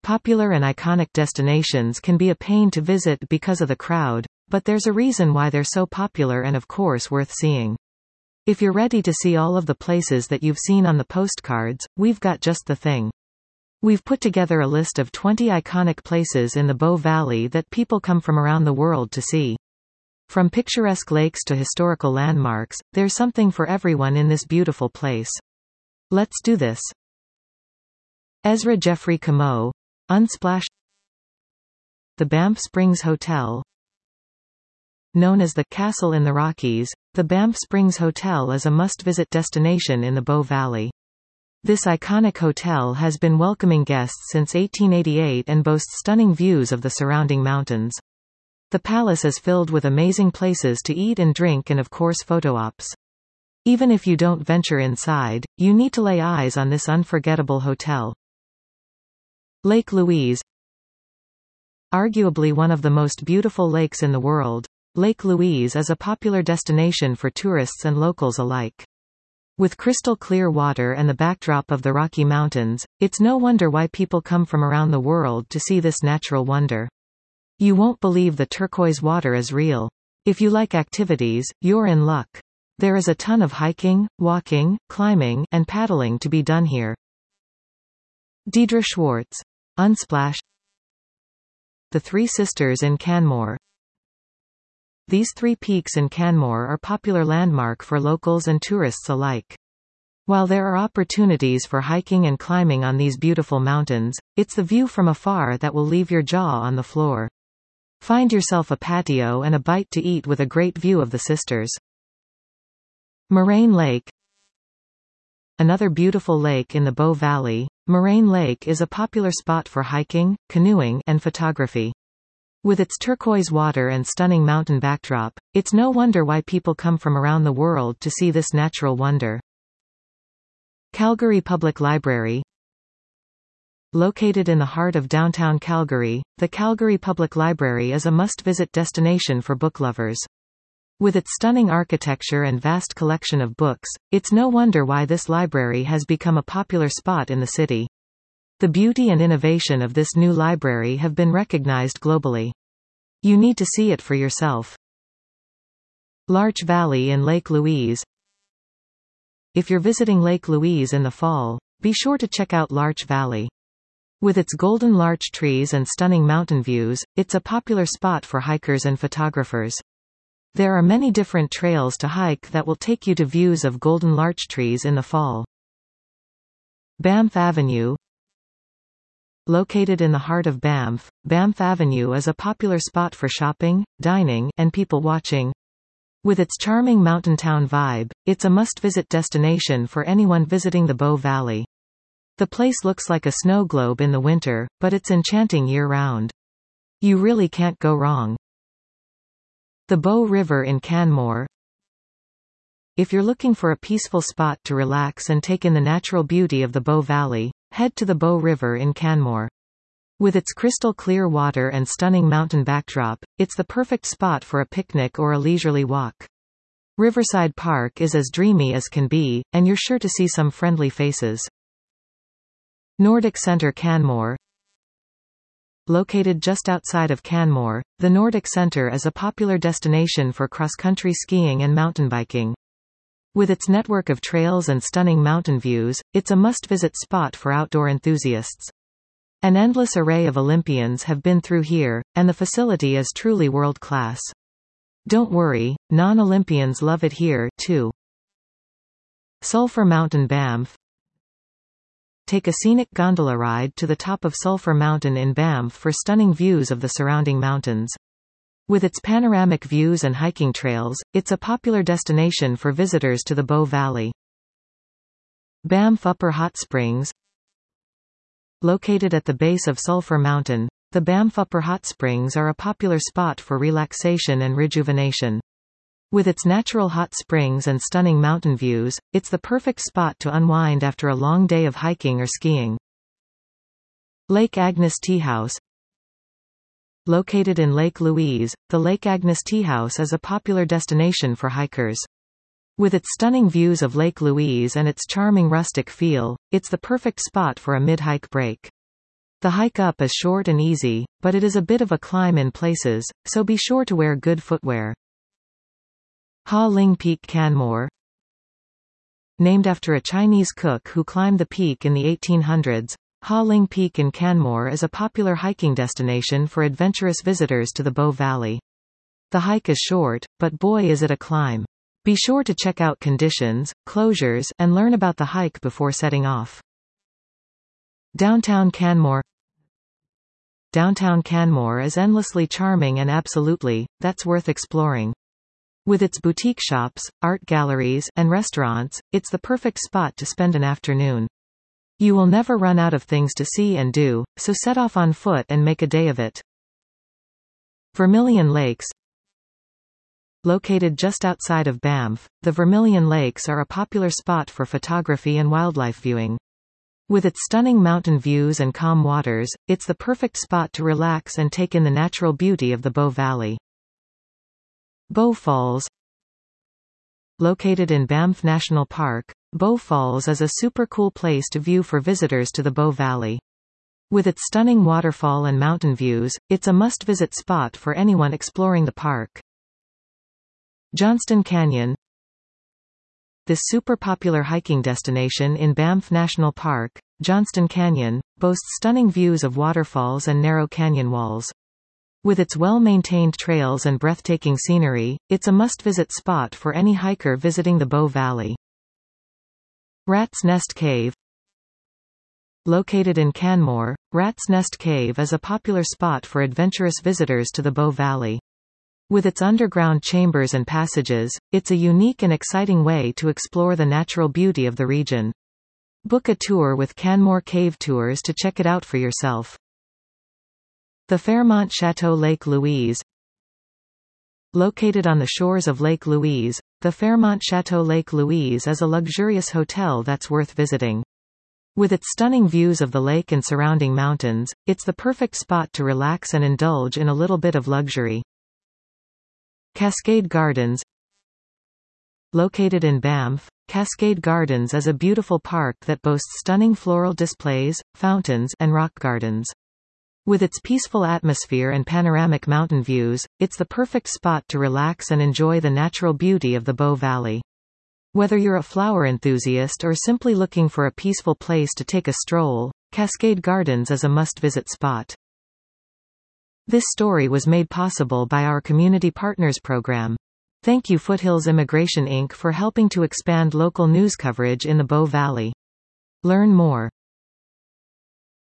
Popular and iconic destinations can be a pain to visit because of the crowd, but there's a reason why they're so popular and of course worth seeing. If you're ready to see all of the places that you've seen on the postcards, we've got just the thing. We've put together a list of 20 iconic places in the Bow Valley that people come from around the world to see. From picturesque lakes to historical landmarks, there's something for everyone in this beautiful place. Let's do this. Ezra Jeffrey Comeau, Unsplash. The Banff Springs Hotel. Known as the Castle in the Rockies, the Banff Springs Hotel is a must-visit destination in the Bow Valley. This iconic hotel has been welcoming guests since 1888 and boasts stunning views of the surrounding mountains. The palace is filled with amazing places to eat and drink and of course photo ops. Even if you don't venture inside, you need to lay eyes on this unforgettable hotel. Lake Louise. Arguably one of the most beautiful lakes in the world, Lake Louise is a popular destination for tourists and locals alike. With crystal clear water and the backdrop of the Rocky Mountains, it's no wonder why people come from around the world to see this natural wonder. You won't believe the turquoise water is real. If you like activities, you're in luck. There is a ton of hiking, walking, climbing, and paddling to be done here. Deidre Schwartz. Unsplash. The Three Sisters in Canmore. These three peaks in Canmore are popular landmark for locals and tourists alike. While there are opportunities for hiking and climbing on these beautiful mountains, it's the view from afar that will leave your jaw on the floor. Find yourself a patio and a bite to eat with a great view of the sisters. Moraine Lake. Another beautiful lake in the Bow Valley, Moraine Lake is a popular spot for hiking, canoeing, and photography. With its turquoise water and stunning mountain backdrop, it's no wonder why people come from around the world to see this natural wonder. Calgary Public Library. Located in the heart of downtown Calgary, the Calgary Public Library is a must-visit destination for book lovers. With its stunning architecture and vast collection of books, it's no wonder why this library has become a popular spot in the city. The beauty and innovation of this new library have been recognized globally. You need to see it for yourself. Larch Valley in Lake Louise. If you're visiting Lake Louise in the fall, be sure to check out Larch Valley. With its golden larch trees and stunning mountain views, it's a popular spot for hikers and photographers. There are many different trails to hike that will take you to views of golden larch trees in the fall. Banff Avenue. Located in the heart of Banff, Banff Avenue is a popular spot for shopping, dining, and people watching. With its charming mountain town vibe, it's a must-visit destination for anyone visiting the Bow Valley. The place looks like a snow globe in the winter, but it's enchanting year-round. You really can't go wrong. The Bow River in Canmore. If you're looking for a peaceful spot to relax and take in the natural beauty of the Bow Valley, head to the Bow River in Canmore. With its crystal clear water and stunning mountain backdrop, it's the perfect spot for a picnic or a leisurely walk. Riverside Park is as dreamy as can be, and you're sure to see some friendly faces. Nordic Centre Canmore. Located just outside of Canmore, the Nordic Centre is a popular destination for cross-country skiing and mountain biking. With its network of trails and stunning mountain views, it's a must-visit spot for outdoor enthusiasts. An endless array of Olympians have been through here, and the facility is truly world-class. Don't worry, non-Olympians love it here, too. Sulphur Mountain Banff. Take a scenic gondola ride to the top of Sulphur Mountain in Banff for stunning views of the surrounding mountains. With its panoramic views and hiking trails, it's a popular destination for visitors to the Bow Valley. Banff Upper Hot Springs. Located at the base of Sulphur Mountain, the Banff Upper Hot Springs are a popular spot for relaxation and rejuvenation. With its natural hot springs and stunning mountain views, it's the perfect spot to unwind after a long day of hiking or skiing. Lake Agnes Tea House. Located in Lake Louise, the Lake Agnes Tea House is a popular destination for hikers. With its stunning views of Lake Louise and its charming rustic feel, it's the perfect spot for a mid-hike break. The hike up is short and easy, but it is a bit of a climb in places, so be sure to wear good footwear. Ha Ling Peak Canmore. Named after a Chinese cook who climbed the peak in the 1800s, Ha Ling Peak in Canmore is a popular hiking destination for adventurous visitors to the Bow Valley. The hike is short, but boy is it a climb. Be sure to check out conditions, closures, and learn about the hike before setting off. Downtown Canmore. Downtown Canmore is endlessly charming and absolutely, that's worth exploring. With its boutique shops, art galleries, and restaurants, it's the perfect spot to spend an afternoon. You will never run out of things to see and do, so set off on foot and make a day of it. Vermilion Lakes. Located just outside of Banff, the Vermilion Lakes are a popular spot for photography and wildlife viewing. With its stunning mountain views and calm waters, it's the perfect spot to relax and take in the natural beauty of the Bow Valley. Bow Falls. Located in Banff National Park, Bow Falls is a super cool place to view for visitors to the Bow Valley. With its stunning waterfall and mountain views, it's a must-visit spot for anyone exploring the park. Johnston Canyon. This super popular hiking destination in Banff National Park, Johnston Canyon, boasts stunning views of waterfalls and narrow canyon walls. With its well-maintained trails and breathtaking scenery, it's a must-visit spot for any hiker visiting the Bow Valley. Rat's Nest Cave. Located in Canmore, Rat's Nest Cave is a popular spot for adventurous visitors to the Bow Valley. With its underground chambers and passages, it's a unique and exciting way to explore the natural beauty of the region. Book a tour with Canmore Cave Tours to check it out for yourself. The Fairmont Chateau Lake Louise. Located on the shores of Lake Louise, the Fairmont Chateau Lake Louise is a luxurious hotel that's worth visiting. With its stunning views of the lake and surrounding mountains, it's the perfect spot to relax and indulge in a little bit of luxury. Cascade Gardens. Located in Banff, Cascade Gardens is a beautiful park that boasts stunning floral displays, fountains, and rock gardens. With its peaceful atmosphere and panoramic mountain views, it's the perfect spot to relax and enjoy the natural beauty of the Bow Valley. Whether you're a flower enthusiast or simply looking for a peaceful place to take a stroll, Cascade Gardens is a must-visit spot. This story was made possible by our Community Partners program. Thank you Foothills Immigration Inc. for helping to expand local news coverage in the Bow Valley. Learn more